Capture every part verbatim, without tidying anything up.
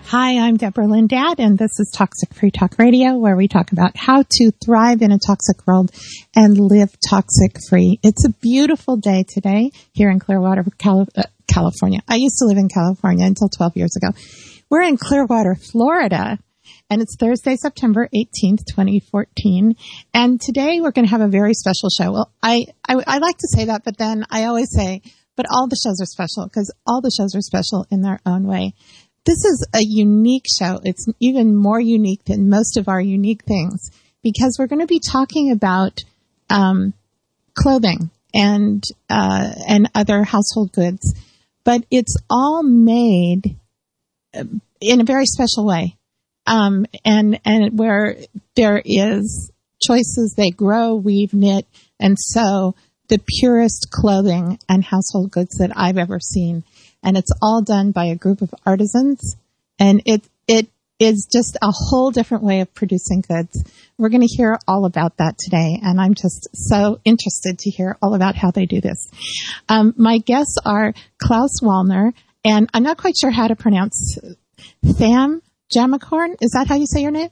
Hi, I'm Deborah Lindad, and this is Toxic Free Talk Radio, where we talk about how to thrive in a toxic world and live toxic free. It's a beautiful day today here in Clearwater, Cali- uh, California. I used to live in California until twelve years ago. We're in Clearwater, Florida, and it's Thursday, September eighteenth, twenty fourteen. And today we're going to have a very special show. Well, I, I, I like to say that, but then I always say, but all the shows are special because all the shows are special in their own way. This is a unique show. It's even more unique than most of our unique things because we're going to be talking about um, clothing and uh, and other household goods, but it's all made in a very special way, um, and and where there is choices. They grow, weave, knit, and sew the purest clothing and household goods that I've ever seen. And it's all done by a group of artisans. And it, it is just a whole different way of producing goods. We're going to hear all about that today. And I'm just so interested to hear all about how they do this. Um, my guests are Klaus Wallner, and I'm not quite sure how to pronounce Tham Jamacorn. Is that how you say your name?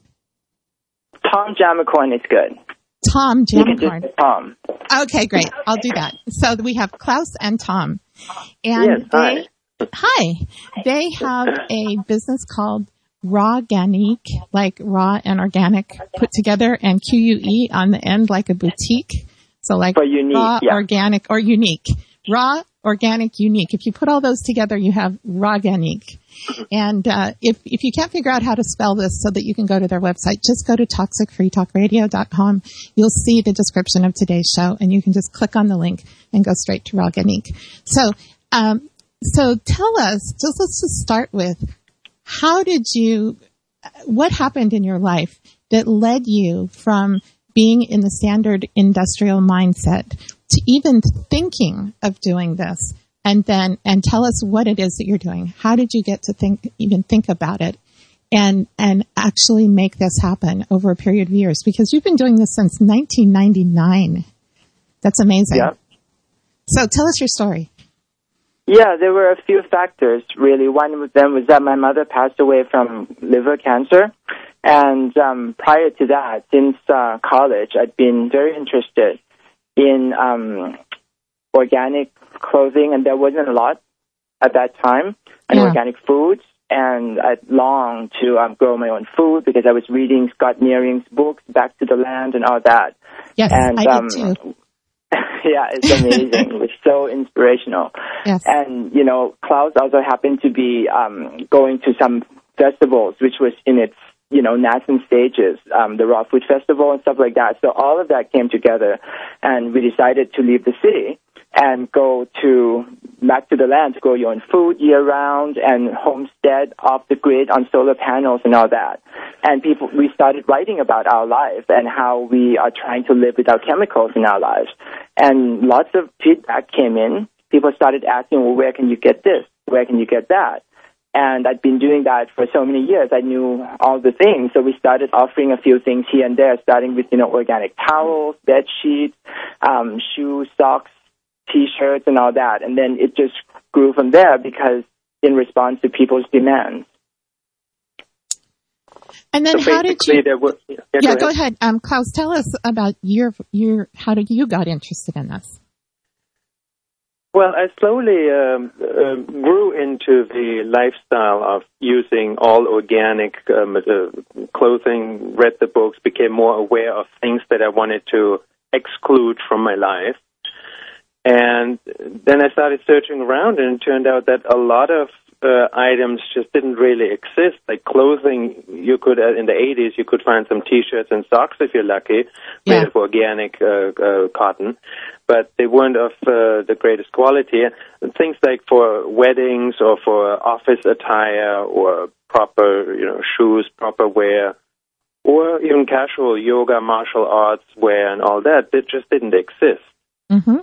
Tom Jamacorn is good. Tom Jamacorn. Tom. Okay, great. I'll do that. So we have Klaus and Tom. And yes, they, hi. Hi. They have a business called Raw Ganique, like raw and organic put together, and Q U E on the end, like a boutique. So like For unique, raw, yeah. organic, or unique. Raw, organic, unique. If you put all those together, you have Raw Ganique. And uh, if if you can't figure out how to spell this so that you can go to their website, just go to toxic free talk radio dot com. You'll see the description of today's show, and you can just click on the link and go straight to Raw Ganique. So, um, so tell us, just let's just start with, how did you, what happened in your life that led you from being in the standard industrial mindset to even thinking of doing this? And then, and tell us what it is that you're doing. How did you get to think, even think about it and, and actually make this happen over a period of years? Because you've been doing this since nineteen ninety-nine. That's amazing. Yeah. So tell us your story. Yeah, there were a few factors, really. One of them was that my mother passed away from liver cancer. And um, prior to that, since uh, college, I'd been very interested in um, organic clothing, and there wasn't a lot at that time, and yeah. organic foods. And I longed to um, grow my own food because I was reading Scott Nearing's books, Back to the Land, and all that. Yes, and, I um, did too. Yeah, it's amazing. It was so inspirational. Yes. And, you know, Klaus also happened to be um, going to some festivals, which was in its, you know, nascent stages, um, the Raw Food Festival and stuff like that. So all of that came together, and we decided to leave the city and go to back to the land to grow your own food year-round and homestead off the grid on solar panels and all that. And people, we started writing about our life and how we are trying to live without chemicals in our lives. And lots of feedback came in. People started asking, well, where can you get this? Where can you get that? And I'd been doing that for so many years. I knew all the things. So we started offering a few things here and there, starting with, you know, organic towels, bed sheets, um, shoes, socks, T-shirts, and all that. And then it just grew from there because in response to people's demands. And then so how did you... There were, yeah, yeah, go, go ahead. ahead. Um, Klaus, tell us about your, your, how did you got interested in this? Well, I slowly um, uh, grew into the lifestyle of using all organic um, uh, clothing, read the books, became more aware of things that I wanted to exclude from my life. And then I started searching around, and it turned out that a lot of uh, items just didn't really exist. Like clothing, you could, uh, in the eighties, you could find some T-shirts and socks if you're lucky, yeah. made of organic uh, uh, cotton. But they weren't of uh, the greatest quality. And things like for weddings or for office attire or proper, you know, shoes, proper wear, or even casual yoga, martial arts wear and all that, they just didn't exist. Mm-hmm.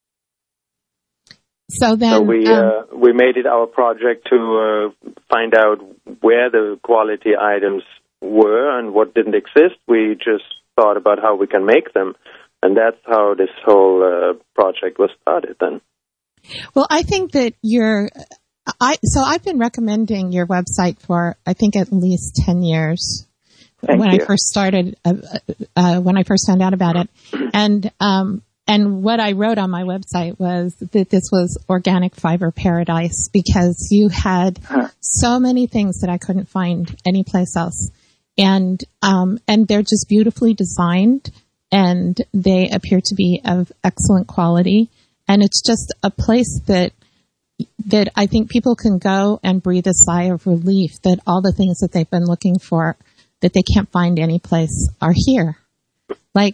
So then, so we um, uh, we made it our project to uh, find out where the quality items were and what didn't exist. We just thought about how we can make them. And that's how this whole uh, project was started then. Well, I think that you're, I, so I've been recommending your website for, I think, at least ten years. Thank when you. I first started, uh, uh, when I first found out about it. And, um, and what I wrote on my website was that this was organic fiber paradise because you had huh. so many things that I couldn't find anyplace else. And, um, and they're just beautifully designed and they appear to be of excellent quality. And it's just a place that, that I think people can go and breathe a sigh of relief that all the things that they've been looking for that they can't find anyplace are here. Like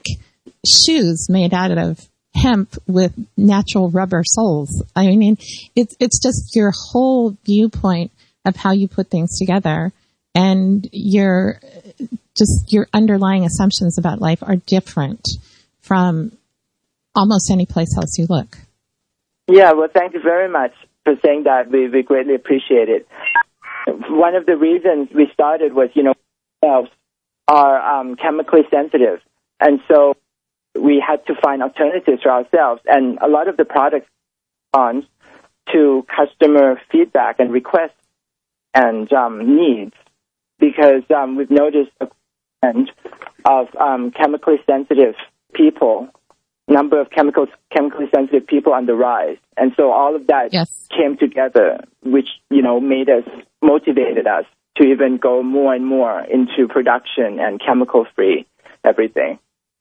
shoes made out of hemp with natural rubber soles. I mean, it's, it's just your whole viewpoint of how you put things together and your, just your underlying assumptions about life are different from almost any place else you look. Yeah, well, thank you very much for saying that. We, we greatly appreciate it. One of the reasons we started was, you know, ourselves are um, chemically sensitive. And so we had to find alternatives for ourselves. And a lot of the products respond to customer feedback and requests and um, needs because um, we've noticed a trend of um, chemically sensitive people, number of chemicals, chemically sensitive people on the rise. And so all of that yes. came together, which, you know, made us, motivated us to even go more and more into production and chemical-free everything.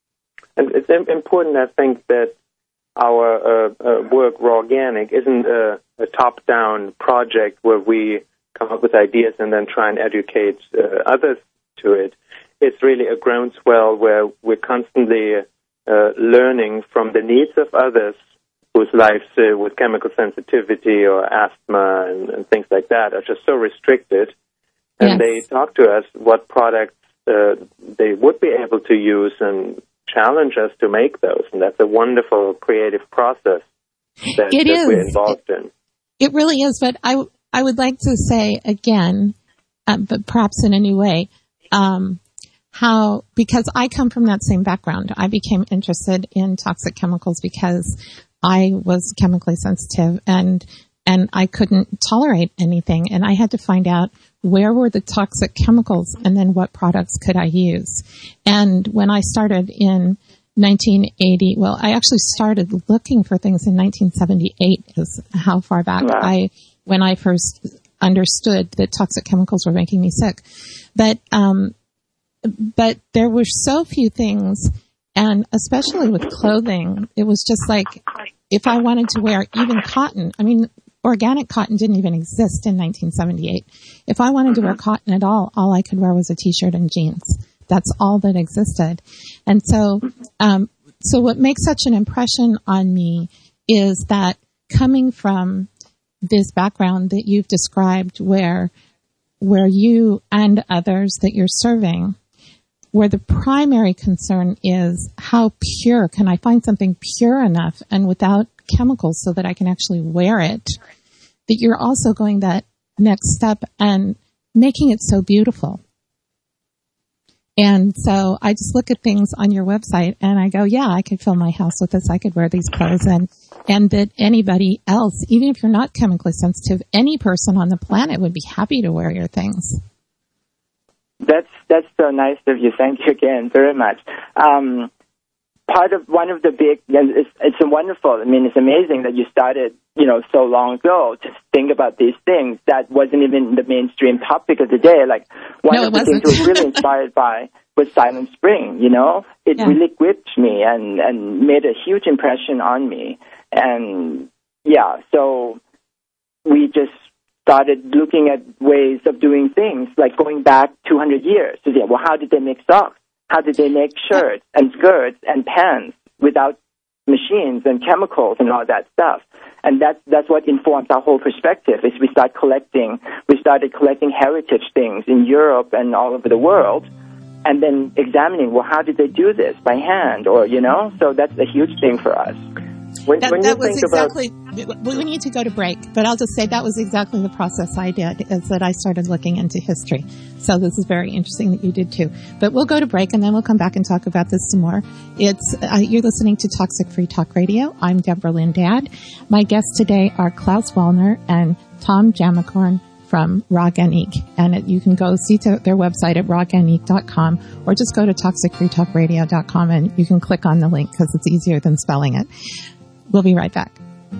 And it's important, I think, that our uh, uh, work, Raw Organic, isn't a, a top-down project where we come up with ideas and then try and educate uh, others to it. It's really a groundswell where we're constantly uh, learning from the needs of others whose lives uh, with chemical sensitivity or asthma and, and things like that are just so restricted. And yes. they talk to us what products uh, they would be able to use and challenge us to make those. And that's a wonderful creative process that, it that is. we're involved in. It really is. But I, I would like to say again, um, but perhaps in a new way, um, how, because I come from that same background. I became interested in toxic chemicals because I was chemically sensitive and and I couldn't tolerate anything. And I had to find out where were the toxic chemicals and then what products could I use. And when I started in nineteen eighty, well, I actually started looking for things in nineteen seventy-eight is how far back wow. I, when I first understood that toxic chemicals were making me sick. But, um, but there were so few things, and especially with clothing, it was just like, if I wanted to wear even cotton, I mean, organic cotton didn't even exist in nineteen seventy-eight. If I wanted to wear cotton at all, all I could wear was a t-shirt and jeans. That's all that existed. And so, um, so what makes such an impression on me is that coming from this background that you've described where, where you and others that you're serving, where the primary concern is how pure can I find something pure enough and without chemicals so that I can actually wear it, that you're also going that next step and making it so beautiful. And so I just look at things on your website and I go, yeah, I could fill my house with this. I could wear these clothes and, and that anybody else, even if you're not chemically sensitive, any person on the planet would be happy to wear your things. That's, that's so nice of you. Thank you again very much. Um, part of one of the big, it's, it's a wonderful, I mean, it's amazing that you started, you know, so long ago to think about these things. That wasn't even the mainstream topic of the day. Like, one no, of the wasn't. things I was really inspired by was Silent Spring, you know? It yeah. really gripped me and, and made a huge impression on me. And, yeah, so we just started looking at ways of doing things, like going back two hundred years to say, well, how did they make socks? How did they make shirts and skirts and pants without machines and chemicals and all that stuff? And that's, that's what informs our whole perspective, is we start collecting, we started collecting heritage things in Europe and all over the world, and then examining, well, how did they do this? By hand, or, you know? So that's a huge thing for us. When, that when that you was think exactly, about... we need to go to break, but I'll just say that was exactly the process I did, is that I started looking into history. So this is very interesting that you did too. But we'll go to break and then we'll come back and talk about this some more. It's, uh, you're listening to Toxic Free Talk Radio. I'm Deborah Lynn Dad. My guests today are Klaus Wallner and Tom Jamacorn from Raganique. And it, you can go see to their website at raganique dot com or just go to toxic free talk radio dot com and you can click on the link because it's easier than spelling it. We'll be right back.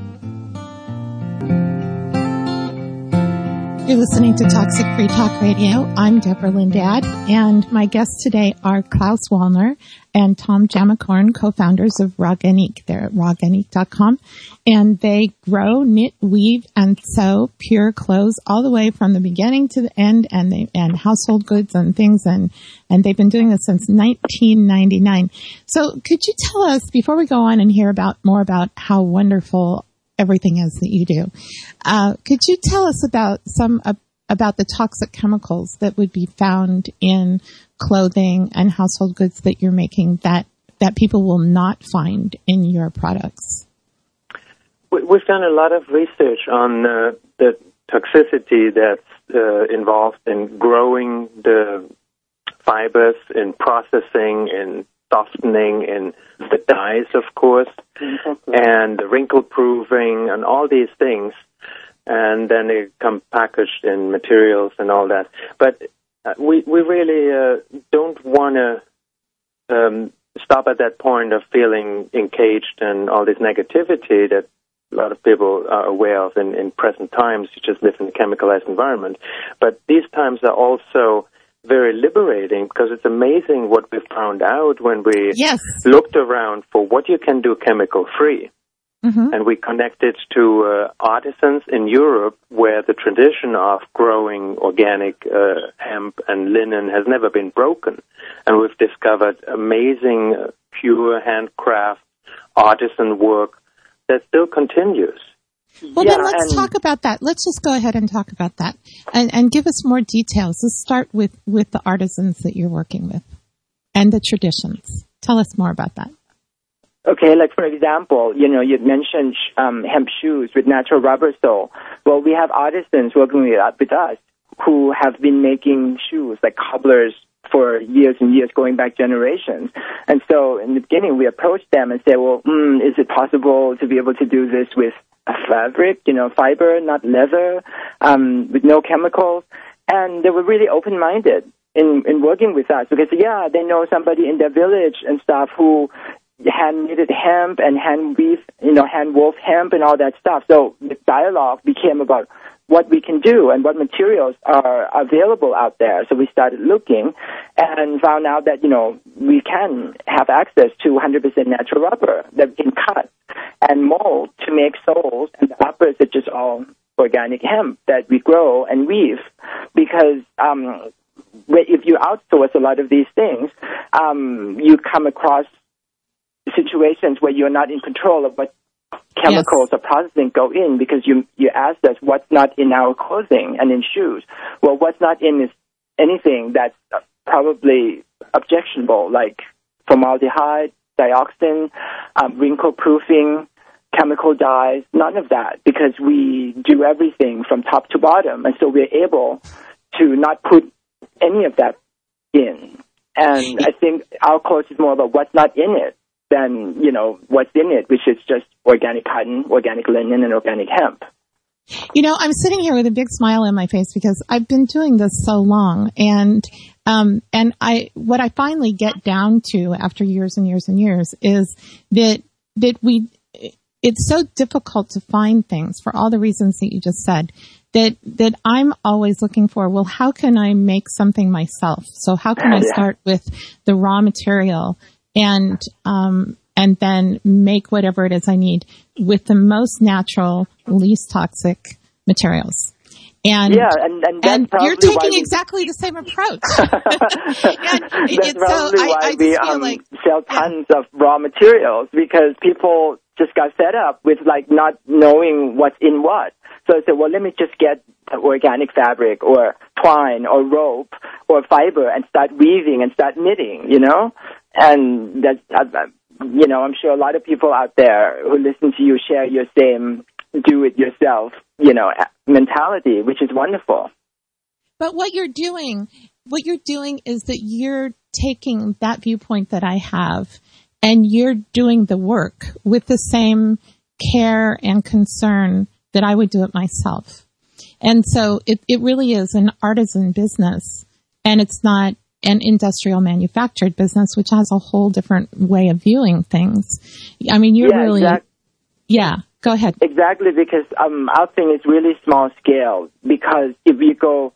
You're listening to Toxic Free Talk Radio. I'm Deborah Lindad, and my guests today are Klaus Wallner and Tom Jamacorn, co-founders of Raganique. They're at raganique dot com, and they grow, knit, weave, and sew pure clothes all the way from the beginning to the end, and they and household goods and things, and and they've been doing this since nineteen ninety-nine. So, could you tell us before we go on and hear about more about how wonderful everything is that you do? Uh, could you tell us about some uh, about the toxic chemicals that would be found in clothing and household goods that you're making that that people will not find in your products? We've done a lot of research on uh, the toxicity that's uh, involved in growing the fibers, in processing, in softening, in the dyes, of course, and the wrinkle proofing and all these things. And then they come packaged in materials and all that. But uh, we we really uh, don't want to um, stop at that point of feeling encaged and all this negativity that a lot of people are aware of in, in present times. You just live in a chemicalized environment. But these times are also very liberating because it's amazing what we found out when we yes. looked around for what you can do chemical-free. Mm-hmm. And we connected to uh, artisans in Europe where the tradition of growing organic uh, hemp and linen has never been broken. And we've discovered amazing, uh, pure handcraft artisan work that still continues. Well, yeah, then let's talk about that. Let's just go ahead and talk about that and, and give us more details. Let's start with, with the artisans that you're working with and the traditions. Tell us more about that. Okay, like for example, you know, you mentioned um, hemp shoes with natural rubber sole. Well, we have artisans working with, with us who have been making shoes like cobblers for years and years, going back generations. And so in the beginning, we approached them and said, well, mm, is it possible to be able to do this with a fabric, you know, fiber, not leather, um, with no chemicals? And they were really open-minded in, in working with us because, yeah, they know somebody in their village and stuff who hand-knitted hemp and hand-weave, you know, hand-wove hemp and all that stuff. So the dialogue became about what we can do and what materials are available out there. So we started looking and found out that, you know, we can have access to one hundred percent natural rubber that we can cut and mold to make soles, and the uppers are just all organic hemp that we grow and weave. Because um, if you outsource a lot of these things, um, you come across situations where you're not in control of what chemicals yes. or processing go in, because you you asked us what's not in our clothing and in shoes. Well, what's not in is anything that's probably objectionable, like formaldehyde, dioxin, um, wrinkle proofing, chemical dyes, none of that, because we do everything from top to bottom, and so we're able to not put any of that in. And I think our clothes is more about what's not in it than, you know, what's in it, which is just organic cotton, organic linen, and organic hemp. You know, I'm sitting here with a big smile on my face because I've been doing this so long, and um, and I what I finally get down to after years and years and years is that that we it's so difficult to find things for all the reasons that you just said. That that I'm always looking for, well, how can I make something myself? So how can I yeah. start with the raw material and um, and then make whatever it is I need with the most natural, least toxic materials. And, yeah, and, and, that's and you're taking we... exactly the same approach. and that's it's probably so, why I, I we um, like, sell tons yeah. of raw materials, because people just got fed up with like not knowing what's in what. So I said, well, let me just get organic fabric or twine or rope or fiber and start weaving and start knitting, you know? And that, uh, you know, I'm sure a lot of people out there who listen to you share your same do-it-yourself, you know, mentality, which is wonderful. But what you're doing, what you're doing is that you're taking that viewpoint that I have, and you're doing the work with the same care and concern that I would do it myself. And so it, it really is an artisan business, and it's not an industrial manufactured business, which has a whole different way of viewing things. I mean, you're yeah, really, exactly. yeah, go ahead. Exactly, because um, our thing is really small scale, because if you go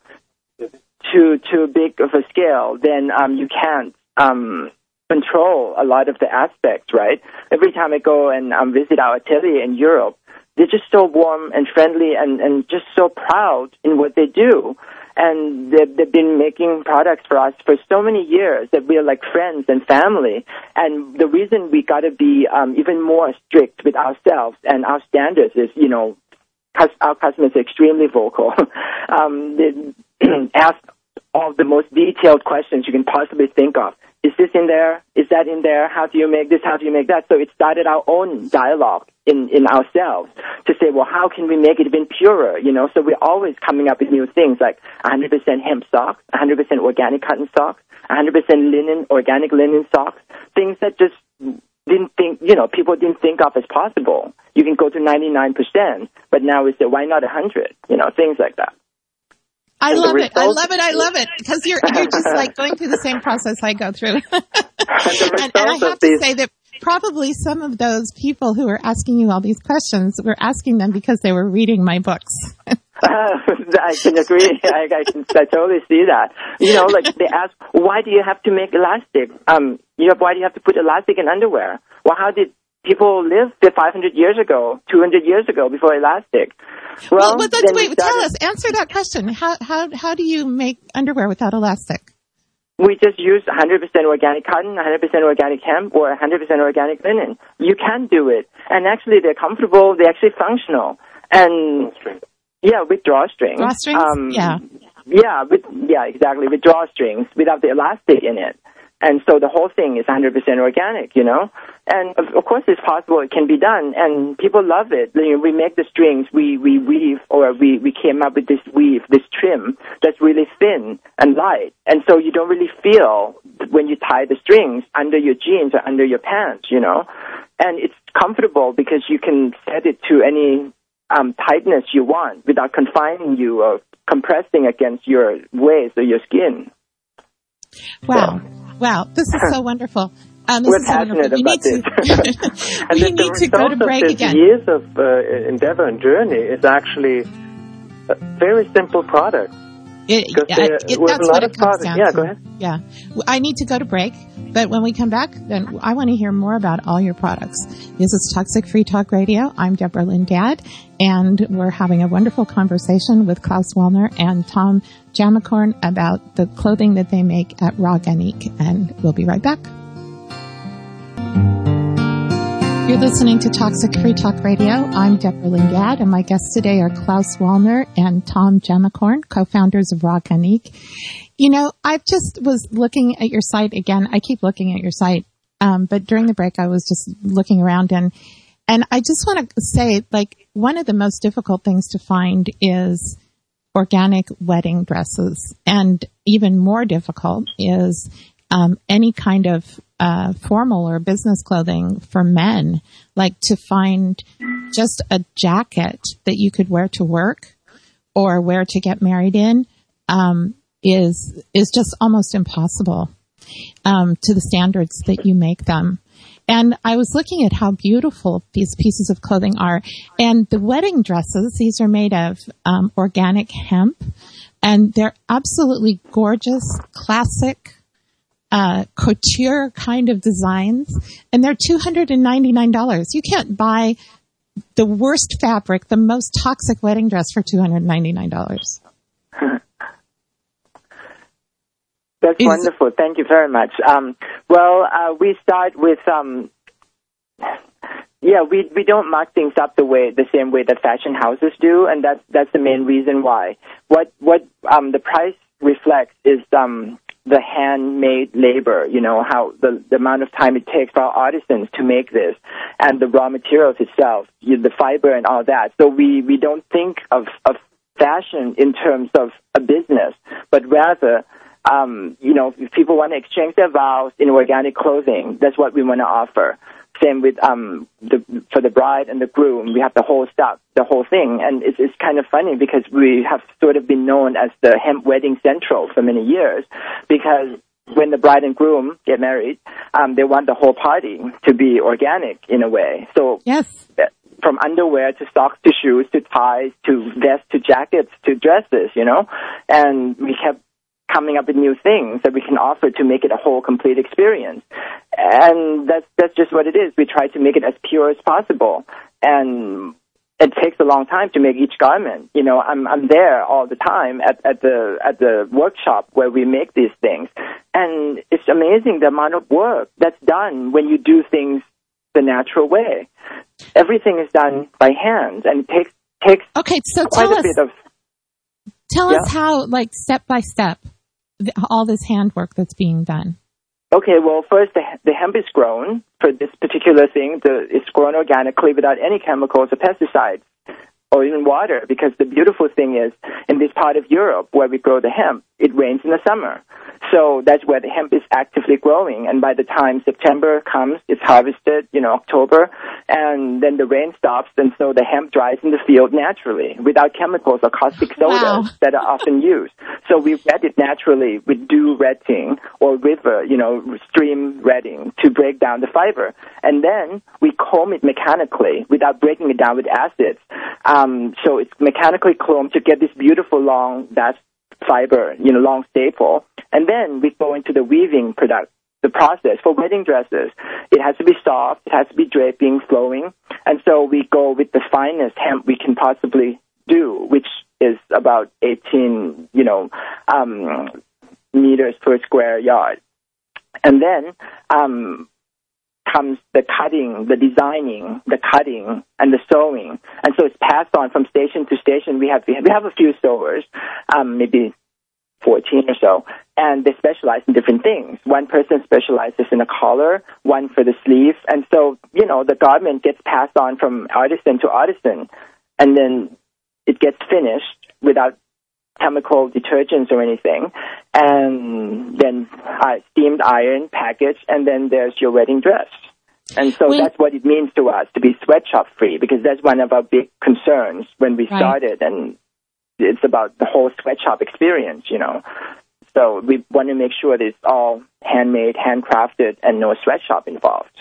too, too big of a scale, then um, you can't um, control a lot of the aspects, right? Every time I go and um, visit our atelier in Europe, they're just so warm and friendly and, and just so proud in what they do. And they've, they've been making products for us for so many years that we're like friends and family. And the reason we got to be um, even more strict with ourselves and our standards is, you know, cus- our customers are extremely vocal. um, they ask all the most detailed questions you can possibly think of. Is this in there? Is that in there? How do you make this? How do you make that? So it started our own dialogue in, in ourselves to say, well, how can we make it even purer? You know, so we're always coming up with new things like one hundred percent hemp socks, one hundred percent organic cotton socks, one hundred percent linen, organic linen socks, things that just didn't think, you know, people didn't think of as possible. You can go to ninety-nine percent, but now we say, why not one hundred? You know, things like that. I love it. I love it. I love it. Because you're, you're just like going through the same process I go through. and, and I have to say that probably some of those people who were asking you all these questions were asking them because they were reading my books. uh, I can agree. I, I can I totally see that. You know, like they ask, why do you have to make elastic? Um, you know, why do you have to put elastic in underwear? Well, how did people live five hundred years ago, two hundred years ago before elastic? Well, well that's, wait, tell us, answer that question. How, how, how do you make underwear without elastic? We just use one hundred percent organic cotton, one hundred percent organic hemp, or one hundred percent organic linen. You can do it. And actually, they're comfortable. They're actually functional. And, yeah, with drawstrings. Drawstrings? Um, yeah. Yeah, with, yeah, exactly, with drawstrings, without the elastic in it. And so the whole thing is one hundred percent organic, you know. And, of, of course, it's possible. It can be done. And people love it. You know, we make the strings. We, we weave, or we, we came up with this weave, this trim that's really thin and light. And so you don't really feel when you tie the strings under your jeans or under your pants, you know. And it's comfortable because you can set it to any um, tightness you want without confining you or compressing against your waist or your skin. Wow. So. Wow, this is so wonderful. Um, this We're is so passionate wonderful. about this. And we the, need the to go to break of again. Years of uh, endeavor and journey is actually a very simple product. It, it, it, that's what it comes down yeah, to. Go ahead. Yeah, I need to go to break, but when we come back, then I want to hear more about all your products. This is Toxic Free Talk Radio. I'm Deborah Lynn Gadd, and we're having a wonderful conversation with Klaus Wallner and Tom Jamacorn about the clothing that they make at Raganique, and we'll be right back. You're listening to Toxic Free Talk Radio. I'm Deborah Lynn Gadd, and my guests today are Klaus Wallner and Tom Jamacorn, co-founders of Raganique. You know, I just was looking at your site again. I keep looking at your site, um, but during the break, I was just looking around, and and I just want to say, like, one of the most difficult things to find is organic wedding dresses, and even more difficult is um, any kind of uh, formal or business clothing for men, like to find just a jacket that you could wear to work or wear to get married in, um, is, is just almost impossible, um, to the standards that you make them. And I was looking at how beautiful these pieces of clothing are. And the wedding dresses, these are made of, um, organic hemp, and they're absolutely gorgeous, classic, Uh, couture kind of designs, and they're two hundred ninety-nine dollars. You can't buy the worst fabric, the most toxic wedding dress for two hundred ninety-nine dollars. That's Is, wonderful. Thank you very much. Um, well, uh, we start with, um, yeah, we we don't mark things up the way the same way that fashion houses do, and that's that's the main reason why. What what um, the price reflects is um. the handmade labor, you know, how the, the amount of time it takes for our artisans to make this, and the raw materials itself, you know, the fiber and all that. So we, we don't think of, of fashion in terms of a business, but rather, um, you know, if people want to exchange their vows in organic clothing, that's what we want to offer. Same with um, the, for the bride and the groom, we have the whole stuff, the whole thing. And it's, it's kind of funny because we have sort of been known as the hemp wedding central for many years, because when the bride and groom get married, um, they want the whole party to be organic in a way. So yes. From underwear to socks to shoes to ties to vests to jackets to dresses, you know, and we kept coming up with new things that we can offer to make it a whole complete experience. And that's that's just what it is. We try to make it as pure as possible. And it takes a long time to make each garment. You know, I'm I'm there all the time at, at the at the workshop where we make these things. And it's amazing the amount of work that's done when you do things the natural way. Everything is done by hand, and it takes takes okay, so quite tell a us, bit of tell yeah. us how, like, step by step, the, all this handwork that's being done. Okay, well, first, the, the hemp is grown for this particular thing. The, it's grown organically without any chemicals or pesticides or even water, because the beautiful thing is, in this part of Europe where we grow the hemp, it rains in the summer. So that's where the hemp is actively growing. And by the time September comes, it's harvested, you know, October, and then the rain stops, and so the hemp dries in the field naturally without chemicals or caustic sodas Wow. that are often used. So we wet it naturally with dew retting or river, you know, stream retting to break down the fiber. And then we comb it mechanically without breaking it down with acids. Um, so it's mechanically combed to get this beautiful long vast fiber, you know, long staple. And then we go into the weaving product, the process for wedding dresses. It has to be soft, it has to be draping, flowing. And so we go with the finest hemp we can possibly do, which is about eighteen, you know, um, meters per square yard. And then um, comes the cutting, the designing, the cutting, and the sewing. And so it's passed on from station to station. We have we have a few sewers, um, maybe fourteen or so, and they specialize in different things. One person specializes in a collar, one for the sleeve, and so, you know, the garment gets passed on from artisan to artisan, and then it gets finished without chemical detergents or anything, and then uh, steamed iron, packaged, and then there's your wedding dress. And so when, that's what it means to us to be sweatshop free, because that's one of our big concerns when we right. started, and it's about the whole sweatshop experience, you know. So we want to make sure that it's all handmade, handcrafted, and no sweatshop involved.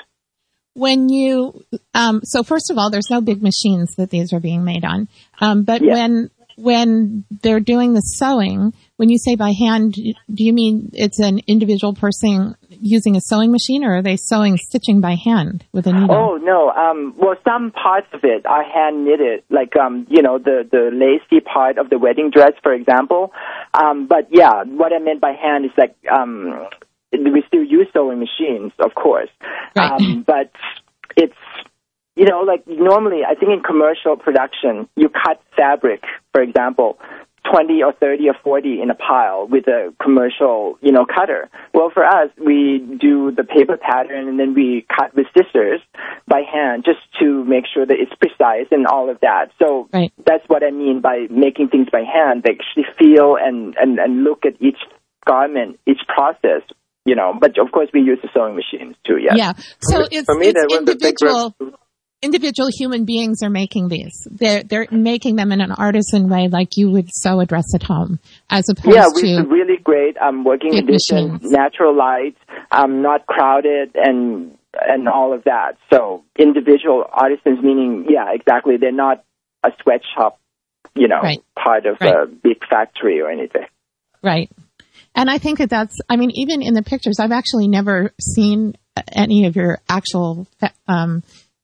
When you, um, so first of all, there's no big machines that these are being made on. Um, but yeah. when, when they're doing the sewing, when you say by hand, do you mean it's an individual person using a sewing machine, or are they sewing, stitching by hand with a needle? Oh, no. Um, well, some parts of it are hand knitted, like, um, you know, the, the lacy part of the wedding dress, for example. Um, but yeah, what I meant by hand is like, um, we still use sewing machines, of course. Right. Um, but it's, you know, like normally, I think in commercial production, you cut fabric, for example, twenty or thirty or forty in a pile with a commercial, you know, cutter. Well, for us, we do the paper pattern, and then we cut with scissors by hand just to make sure that it's precise and all of that. So right. that's what I mean by making things by hand. They actually feel and, and, and look at each garment, each process, you know. But, of course, we use the sewing machines, too, yes. Yeah. So it's, For me, it's that was a big individual... Individual human beings are making these. They're they're making them in an artisan way, like you would sew a dress at home, as opposed yeah, to with really great um, working conditions, natural light, um, not crowded, and and all of that. So individual artisans, meaning yeah, exactly. They're not a sweatshop, you know, right. part of right. a big factory or anything. Right. And I think that that's. I mean, even in the pictures, I've actually never seen any of your actual. Um,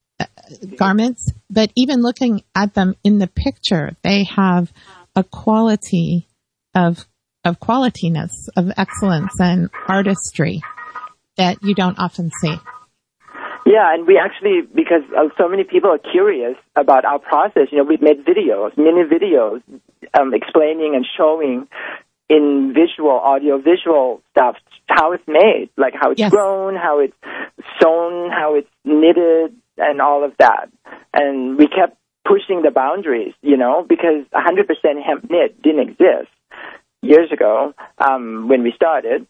garments, but even looking at them in the picture, they have a quality of of qualityness, of excellence and artistry that you don't often see. Yeah, and we actually, because uh, so many people are curious about our process, you know, we've made videos, mini videos, um, explaining and showing in visual, audio, visual stuff, how it's made, like how it's yes. grown, how it's sewn, how it's knitted, and all of that. And we kept pushing the boundaries, you know, because one hundred percent hemp knit didn't exist years ago um, when we started.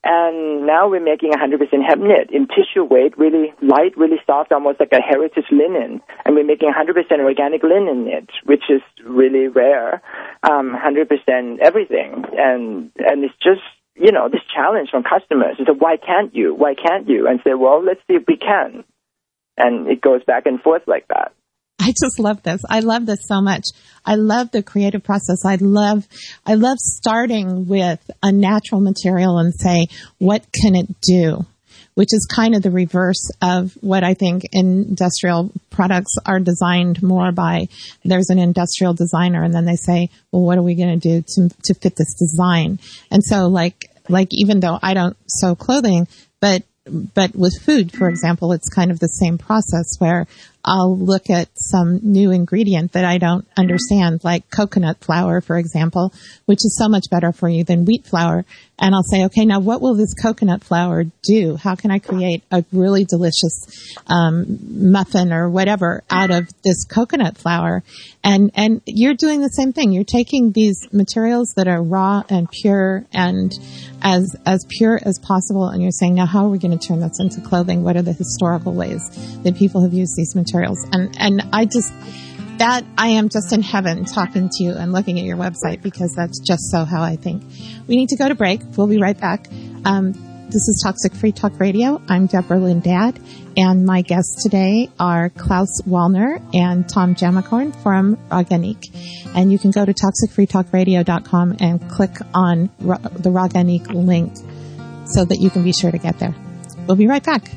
And now we're making one hundred percent hemp knit in tissue weight, really light, really soft, almost like a heritage linen. And we're making one hundred percent organic linen knit, which is really rare, um, one hundred percent everything. And and it's just, you know, this challenge from customers. It's like, why can't you? Why can't you? And say, well, let's see if we can. And it goes back and forth like that. I just love this. I love this so much. I love the creative process. I love, I love starting with a natural material and say, what can it do? Which is kind of the reverse of what I think industrial products are designed more by. There's an industrial designer and then they say, well, what are we going to do to, to fit this design? And so like, like even though I don't sew clothing, but But with food, for example, it's kind of the same process where I'll look at some new ingredient that I don't understand, like coconut flour, for example, which is so much better for you than wheat flour. And I'll say, okay, now what will this coconut flour do? How can I create a really delicious um, muffin or whatever out of this coconut flour? And and you're doing the same thing. You're taking these materials that are raw and pure and as as pure as possible, and you're saying, now how are we going to turn this into clothing? What are the historical ways that people have used these materials? And and I just that I am just in heaven talking to you and looking at your website, because that's just so how I think. We need to go to break. We'll be right back. Um, this is Toxic Free Talk Radio. I'm Deborah Lynn Dad, and my guests today are Klaus Wallner and Tom Jamacorn from Raganique. And you can go to toxic free talk radio dot com and click on Ra- the Raganique link so that you can be sure to get there. We'll be right back.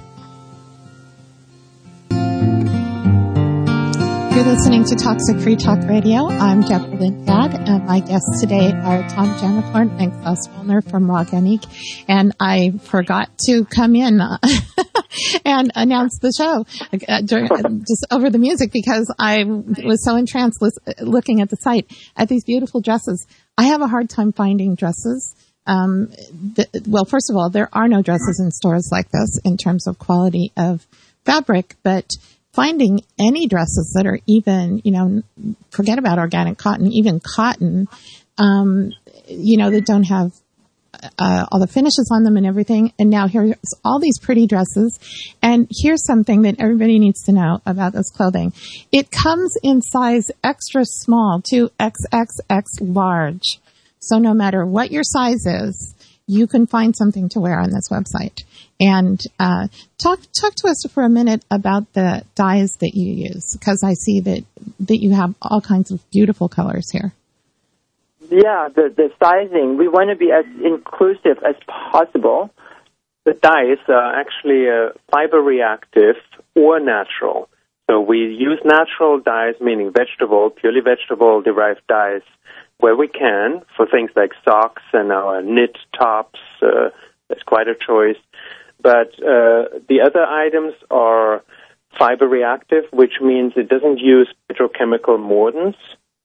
You're listening to Toxic Free Talk Radio. I'm Deborah Lynn Dad, and my guests today are Tom Jamacorn and Klaus Wallner from Raganique. And I forgot to come in and announce the show uh, during, just over the music, because I was so entranced looking at the site at these beautiful dresses. I have a hard time finding dresses. Um, the, well, first of all, there are no dresses in stores like this in terms of quality of fabric, but finding any dresses that are even, you know, forget about organic cotton, even cotton, um, you know, that don't have uh, all the finishes on them and everything. And now here's all these pretty dresses. And here's something that everybody needs to know about this clothing. It comes in size extra small to X X X large. So no matter what your size is, you can find something to wear on this website. And uh, talk talk to us for a minute about the dyes that you use, because I see that, that you have all kinds of beautiful colors here. Yeah, the, the sizing, we want to be as inclusive as possible. The dyes are actually uh, fiber reactive or natural. So we use natural dyes, meaning vegetable, purely vegetable derived dyes, where we can, for things like socks and our knit tops. Uh, there's quite a choice. But uh, the other items are fiber reactive, which means it doesn't use petrochemical mordants.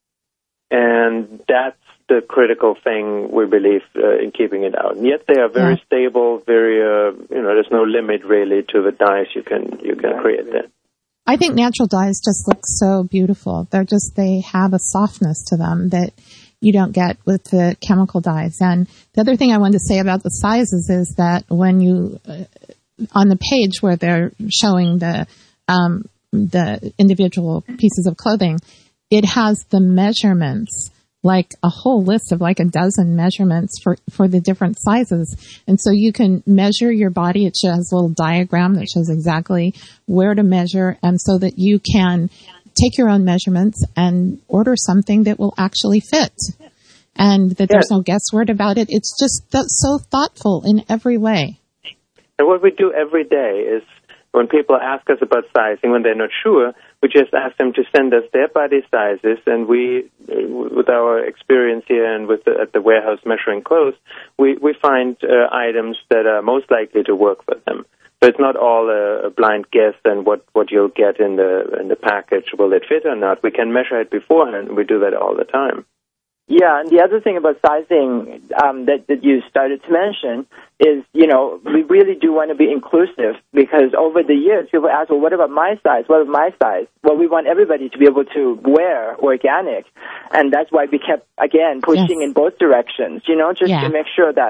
And that's the critical thing, we believe, uh, in keeping it out. And yet they are very yeah. stable, very, uh, you know, there's no limit really to the dyes you can you can yeah. create there. I think natural dyes just look so beautiful. They're just, they have a softness to them that you don't get with the chemical dyes. And the other thing I wanted to say about the sizes is that when you, uh, on the page where they're showing the, um, the individual pieces of clothing, it has the measurements, like a whole list of like a dozen measurements for, for the different sizes. And so you can measure your body. It has a little diagram that shows exactly where to measure, and so that you can take your own measurements and order something that will actually fit, and that there's yes. no guesswork about it. It's just th- so thoughtful in every way. And what we do every day is, when people ask us about sizing, when they're not sure, we just ask them to send us their body sizes, and we, with our experience here and with the, at the warehouse measuring clothes, we, we find uh, items that are most likely to work for them. So it's not all a, a blind guess and what, what you'll get in the in the package, will it fit or not. We can measure it beforehand. We do that all the time. Yeah, and the other thing about sizing um, that, that you started to mention is, you know, we really do want to be inclusive, because over the years people ask, well, what about my size? What about my size? Well, we want everybody to be able to wear organic, and that's why we kept, again, pushing yes. in both directions, you know, just yeah. to make sure that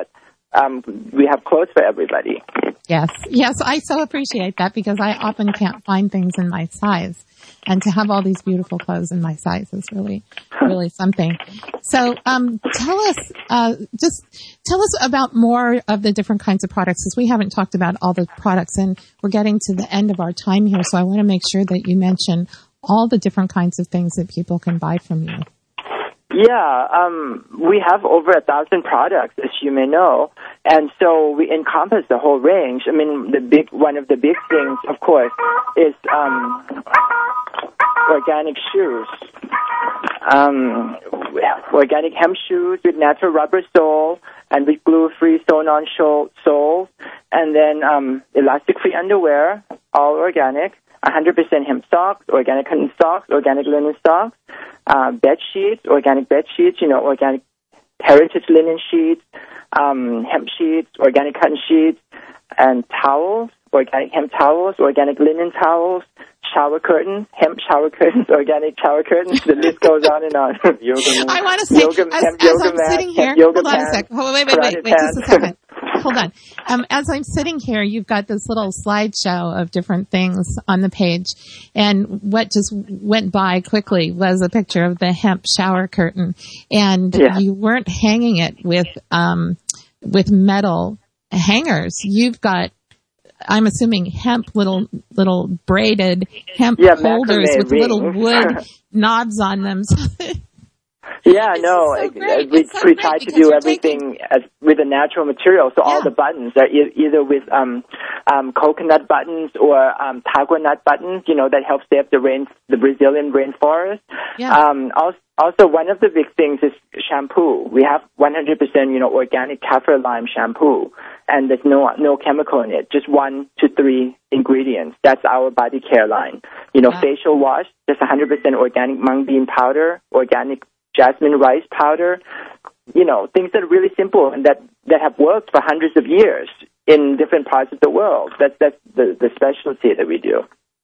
um, we have clothes for everybody. Yes. Yes. I so appreciate that because I often can't find things in my size. And to have all these beautiful clothes in my size is really, really something. So, um, tell us, uh, just tell us about more of the different kinds of products, because we haven't talked about all the products, and we're getting to the end of our time here. So I want to make sure that you mention all the different kinds of things that people can buy from you. Yeah, um, we have over a thousand products, as you may know, and so we encompass the whole range. I mean, the big one of the big things, of course, is um, organic shoes. Um, organic hemp shoes with natural rubber sole and with glue-free sewn-on soles, and then um, elastic-free underwear, all organic. one hundred percent hemp socks, organic cotton socks, organic linen socks, uh, bed sheets, organic bed sheets, you know, organic heritage linen sheets, um, hemp sheets, organic cotton sheets, and towels, organic hemp towels, organic linen towels, shower curtains, hemp shower curtains, organic shower curtains. The list goes on and on. yoga I want to say, yoga, as, hemp as yoga I'm mat, sitting here, yoga hold on pants, a second. Wait, wait, wait, wait, wait, just a second. Hold on. Um, as I'm sitting here, you've got this little slideshow of different things on the page, and what just went by quickly was a picture of the hemp shower curtain, and yeah. you weren't hanging it with um, with metal hangers. You've got, I'm assuming, hemp little little braided hemp yeah, holders with rings. little wood knobs on them. Yeah, this no, so it, we, so we try to do everything taking... as with a natural material. So yeah. all the buttons are e- either with um, um, coconut buttons or um, tagua nut buttons, you know, that help save the rain, the Brazilian rainforest. Yeah. Um, also, also, one of the big things is shampoo. We have one hundred percent, you know, organic kaffir lime shampoo, and there's no no chemical in it, just one to three ingredients. That's our body care line. You know, yeah. facial wash, just one hundred percent organic mung bean powder, organic jasmine rice powder, you know, things that are really simple and that, that have worked for hundreds of years in different parts of the world. That's, that's the, the specialty that we do.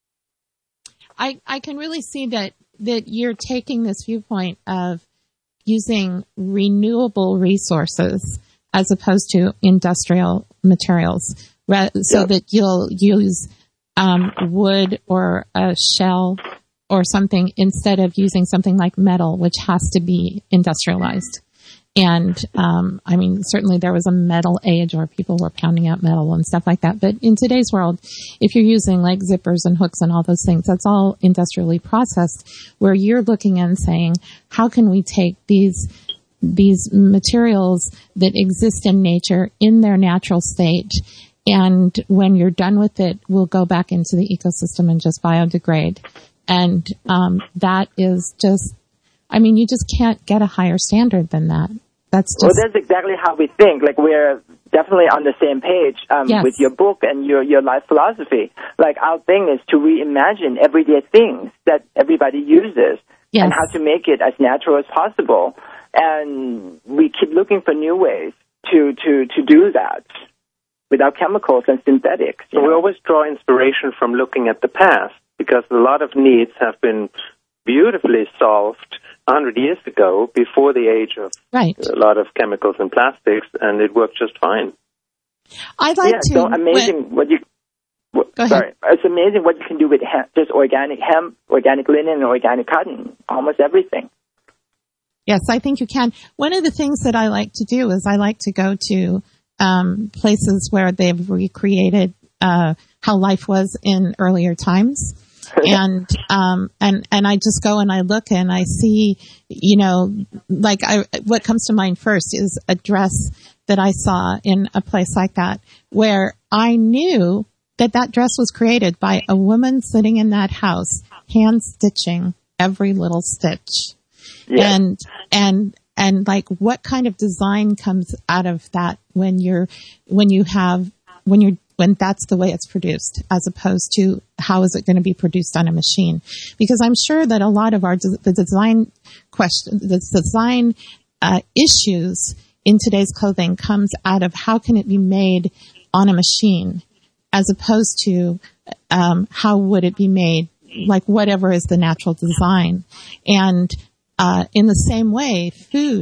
I, I can really see that, that you're taking this viewpoint of using renewable resources as opposed to industrial materials, so yep. that you'll use um, wood or a shell or something instead of using something like metal, which has to be industrialized. And, um, I mean, certainly there was a metal age where people were pounding out metal and stuff like that. But in today's world, if you're using like zippers and hooks and all those things, that's all industrially processed, where you're looking and saying, how can we take these, these materials that exist in nature in their natural state, and when you're done with it, we'll go back into the ecosystem and just biodegrade. And um, that is just, I mean, you just can't get a higher standard than that. That's just... Well, that's exactly how we think. Like, we're definitely on the same page um, yes. with your book and your, your life philosophy. Like, our thing is to reimagine everyday things that everybody uses yes. and how to make it as natural as possible. And we keep looking for new ways to, to, to do that without chemicals and synthetics. So we always draw inspiration from looking at the past, because a lot of needs have been beautifully solved one hundred years ago, before the age of right. a lot of chemicals and plastics, and it worked just fine. I'd like yeah, to... so amazing when, what you... What, go ahead. Sorry. It's amazing what you can do with hemp, just organic hemp, organic linen, and organic cotton. Almost everything. Yes, I think you can. One of the things that I like to do is I like to go to um, places where they've recreated uh, how life was in earlier times. and, um, and, and I just go and I look and I see, you know, like I, what comes to mind first is a dress that I saw in a place like that, where I knew that that dress was created by a woman sitting in that house, hand stitching every little stitch. Yeah. And, and, and like what kind of design comes out of that when you're, when you have, when you're, when that's the way it's produced, as opposed to how is it going to be produced on a machine? Because I'm sure that a lot of our the design question, the design uh, issues in today's clothing comes out of how can it be made on a machine, as opposed to um, how would it be made, like whatever is the natural design. And uh, in the same way, food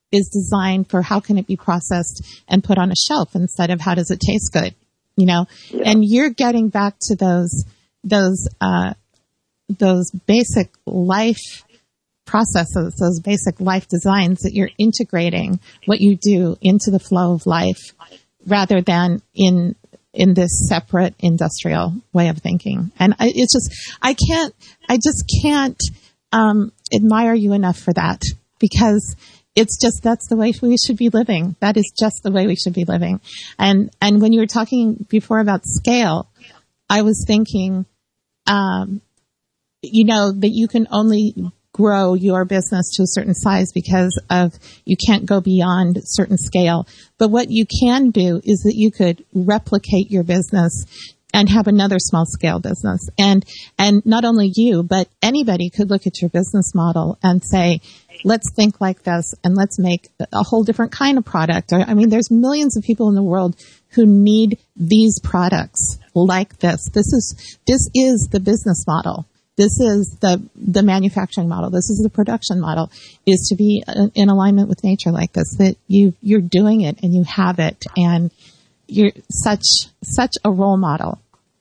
is designed for how can it be processed and put on a shelf instead of how does it taste good, you know? Yeah. And you're getting back to those, those, uh, those basic life processes, those basic life designs that you're integrating what you do into the flow of life rather than in in this separate industrial way of thinking. And I, it's just, I can't, I just can't um, admire you enough for that, because it's just, that's the way we should be living. That is just the way we should be living. And, and when you were talking before about scale, I was thinking, um, you know, that you can only grow your business to a certain size because of you can't go beyond a certain scale. But what you can do is that you could replicate your business and have another small scale business. And and not only you, but anybody could look at your business model and say, let's think like this and let's make a whole different kind of product. I mean, there's millions of people in the world who need these products like this. This is this is the business model. This is the, the manufacturing model. This is the production model, is to be in alignment with nature like this, that you, you're doing it and you have it, and you're such, such a role model.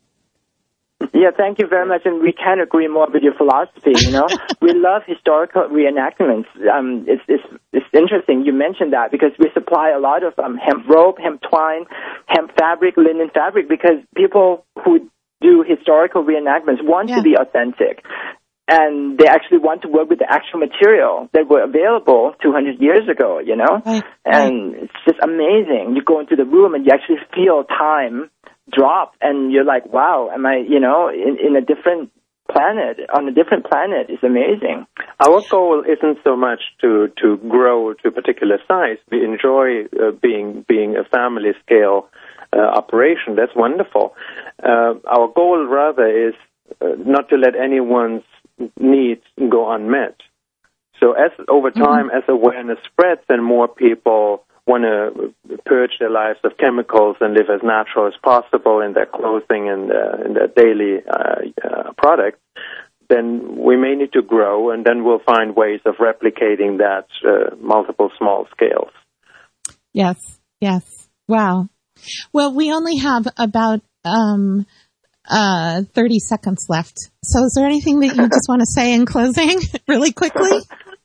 Yeah, thank you very much. And we can't agree more with your philosophy, you know. We love historical reenactments. Um, it's, it's, it's interesting you mentioned that, because we supply a lot of um, hemp rope, hemp twine, hemp fabric, linen fabric, because people who do historical reenactments want yeah. to be authentic, and they actually want to work with the actual material that were available two hundred years ago, you know? Right. And right. it's just amazing. You go into the room and you actually feel time drop, and you're like, wow, am I, you know, in, in a different planet, on a different planet. It's amazing. Our goal isn't so much to, to grow to a particular size. We enjoy uh, being, being a family scale Uh, operation. That's wonderful. Uh, our goal rather is uh, not to let anyone's needs go unmet. So as over time, mm-hmm. as awareness spreads and more people want to purge their lives of chemicals and live as natural as possible in their clothing and uh, in their daily uh, uh, products, then we may need to grow, and then we'll find ways of replicating that uh, multiple small scales. Yes, yes. Wow. Well, we only have about um, uh, thirty seconds left. So is there anything that you just want to say in closing really quickly?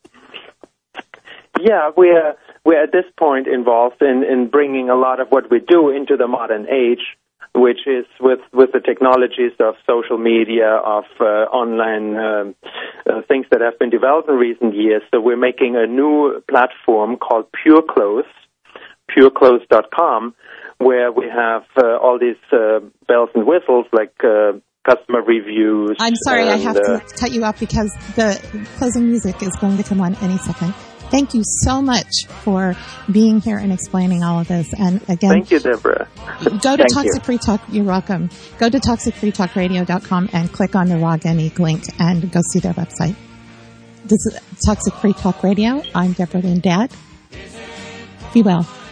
Yeah, we're, we're at this point involved in, in bringing a lot of what we do into the modern age, which is with, with the technologies of social media, of uh, online um, uh, things that have been developed in recent years. So we're making a new platform called Pure Clothes, pure clothes dot com, where we have uh, all these uh, bells and whistles like uh, customer reviews. I'm sorry, and, I have uh, to cut you off because the closing music is going to come on any second. Thank you so much for being here and explaining all of this. And again, thank you, Deborah. Go to Toxic Free Talk. You're welcome. Go to toxic free talk radio dot com and click on the Raw Organic link and go see their website. This is Toxic Free Talk Radio. I'm Deborah Lynn Dad. Be well.